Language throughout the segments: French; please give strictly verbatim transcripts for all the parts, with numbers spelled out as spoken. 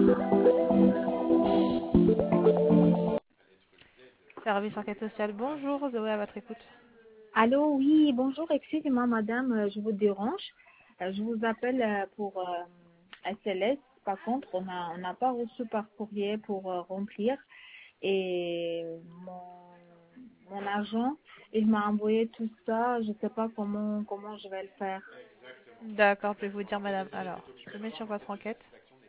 Service enquête sociale, bonjour, Zoé à votre écoute. Allô, oui, bonjour, excusez-moi madame, euh, je vous dérange. Euh, Je vous appelle euh, pour euh, S L S. Par contre, on a on n'a pas reçu par courrier pour euh, remplir. Et mon, mon agent, il m'a envoyé tout ça. Je ne sais pas comment comment je vais le faire. D'accord, je vais vous dire madame. Alors, je me mets sur votre enquête.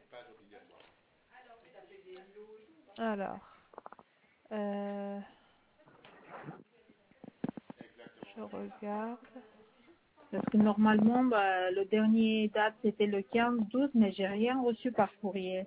Alors, euh, je regarde. Parce que normalement, bah, le dernier date, c'était le quinze douze, mais j'ai rien reçu par courrier.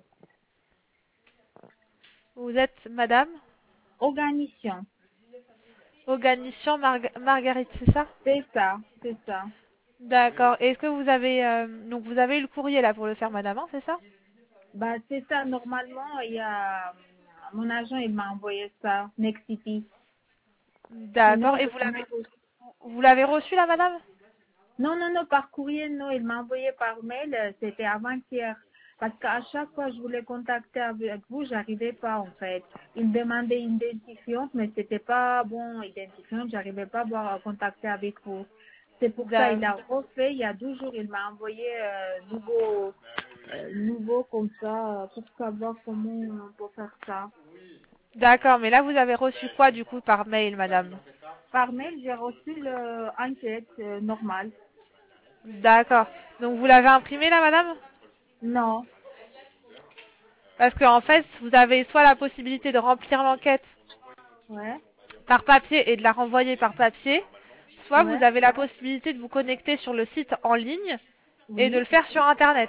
Vous êtes madame Organisation, Organician Marg Marguerite, c'est ça? c'est ça, c'est ça. D'accord. Est-ce que vous avez euh, donc vous avez eu le courrier là pour le faire madame, hein, c'est ça? Bah, c'est ça, normalement, il y a, mon agent, il m'a envoyé ça, Next City. D'accord. Sinon, Et j'ai vous jamais l'avez reçu. vous l'avez reçu là madame? Non, non, non, par courrier, non, il m'a envoyé par mail, euh, c'était avant-hier. Parce qu'à chaque fois que je voulais contacter avec vous, j'arrivais pas, en fait. Il me demandait une identifiante, mais c'était pas bon, identifiante, j'arrivais pas à voir- à contacter avec vous. C'est pour ça, il a D'accord. refait, il y a deux jours, il m'a envoyé euh, nouveau, euh, nouveau comme ça, euh, pour savoir comment on peut faire ça. D'accord, mais là vous avez reçu quoi du coup par mail madame? Par mail, j'ai reçu l'enquête euh, normale. D'accord. Donc vous l'avez imprimé là madame? Non. Parce qu'en fait, vous avez soit la possibilité de remplir l'enquête Ouais. par papier et de la renvoyer par papier, soit Ouais. vous avez la possibilité de vous connecter sur le site en ligne et de Oui. le faire sur Internet.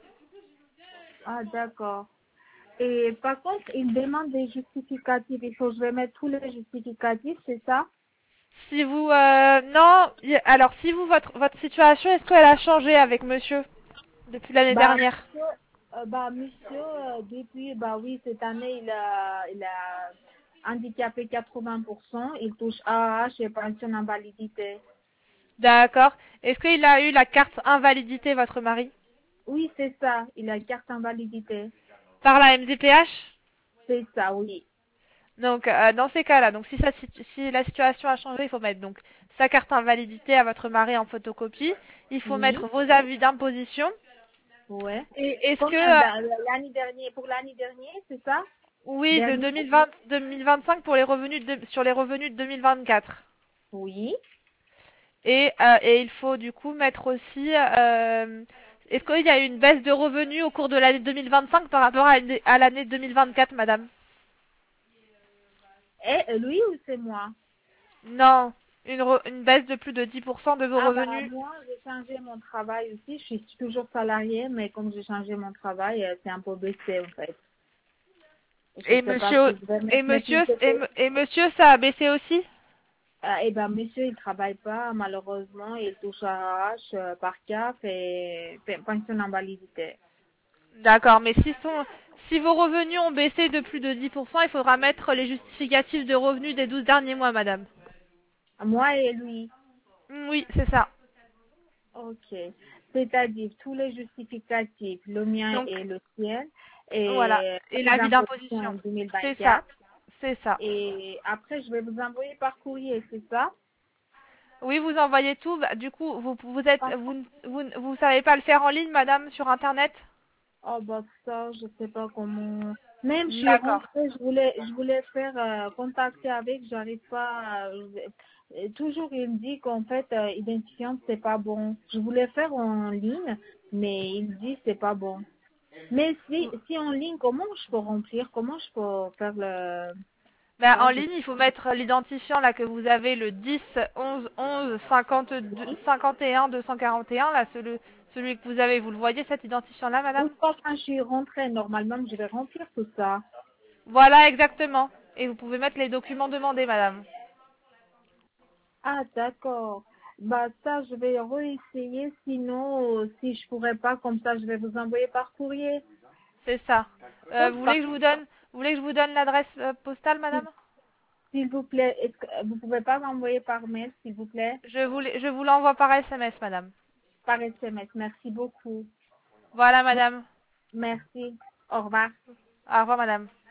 Ah, d'accord. Et par contre, il demande des justificatifs. Il faut que je vais mettre tous les justificatifs, c'est ça? Si vous... euh, non, y- alors si vous, votre, votre situation, est-ce qu'elle a changé avec monsieur depuis l'année Bah, dernière? monsieur, euh, bah, monsieur, euh, depuis, bah oui, cette année, il a, il a handicapé quatre-vingts pour cent. Il touche A A H et pension invalidité. D'accord. Est-ce qu'il a eu la carte invalidité, votre mari? Oui, c'est ça. Il a carte invalidité. Par la M D P H? C'est ça, oui. Donc, euh, dans ces cas-là, donc si, ça, si la situation a changé, il faut mettre donc sa carte invalidité à votre mari en photocopie. Il faut Oui. mettre vos avis d'imposition. Ouais. Et est-ce que, Combien euh, d'a- l'année dernière, pour l'année dernière, c'est ça? oui, de Dernier? deux mille vingt, deux mille vingt-cinq pour les revenus de, sur les revenus de deux mille vingt-quatre. Oui. Et, euh, et il faut du coup mettre aussi, euh, est-ce qu'il y a eu une baisse de revenus au cours de l'année deux mille vingt-cinq par rapport à, à l'année deux mille vingt-quatre, madame? Et lui ou c'est moi? Non, une, re- une baisse de plus de dix pour cent de vos Ah bah revenus. moi j'ai changé mon travail aussi, je suis toujours salariée, mais comme j'ai changé mon travail, euh, c'est un peu baissé en fait. Je Et sais pas monsieur, si je vais et mettre mes monsieur, fiches de et, paie. me- et monsieur, ça a baissé aussi? Ah, et ben monsieur il travaille pas, malheureusement, il touche à H euh, par C A F et pe- pension invalidité. D'accord, mais si, son, si vos revenus ont baissé de plus de dix pour cent, il faudra mettre les justificatifs de revenus des douze derniers mois, madame. Moi et lui. Mm, oui, c'est ça. Ok. C'est-à-dire tous les justificatifs, le mien Donc, et le sien, voilà. et Et les l'avis impositions en d'imposition. C'est ça. deux mille vingt-quatre. C'est ça. Et après, je vais vous envoyer par courrier, c'est ça? Oui, vous envoyez tout. Bah, du coup, vous, vous êtes, Par vous, vous, vous savez pas le faire en ligne, madame, sur Internet? Oh bah ça, je sais pas comment. Même je suis D'accord. rentrée, je voulais, je voulais faire euh, contacter avec, j'arrive pas. euh, euh, toujours il me dit qu'en fait euh, identifiant c'est pas bon. Je voulais faire en ligne, mais il me dit c'est pas bon. Mais si si en ligne, comment je peux remplir, comment je peux faire le Ben, en ça je... ligne, il faut mettre l'identifiant là que vous avez, le dix onze onze cinquante-deux cinquante et un deux cent quarante et un, là, celui, celui que vous avez, vous le voyez cet identifiant là, Une madame? fois quand je suis rentrée, normalement je vais remplir tout ça. Voilà, exactement. Et vous pouvez mettre les documents demandés, madame. Ah, d'accord. Bah, ça, je vais réessayer. Sinon, euh, si je pourrais pas, comme ça, je vais vous envoyer par courrier. C'est ça. Euh, vous voulez Par- que je vous donne, vous voulez que je vous donne l'adresse euh, postale, S'il madame? s'il vous plaît, est-ce que vous pouvez pas m'envoyer par mail, s'il vous plaît? Je vous, l'ai- je vous l'envoie par S M S, madame. Par S M S. Merci beaucoup. Voilà, madame. Merci. Au revoir. Au revoir, madame.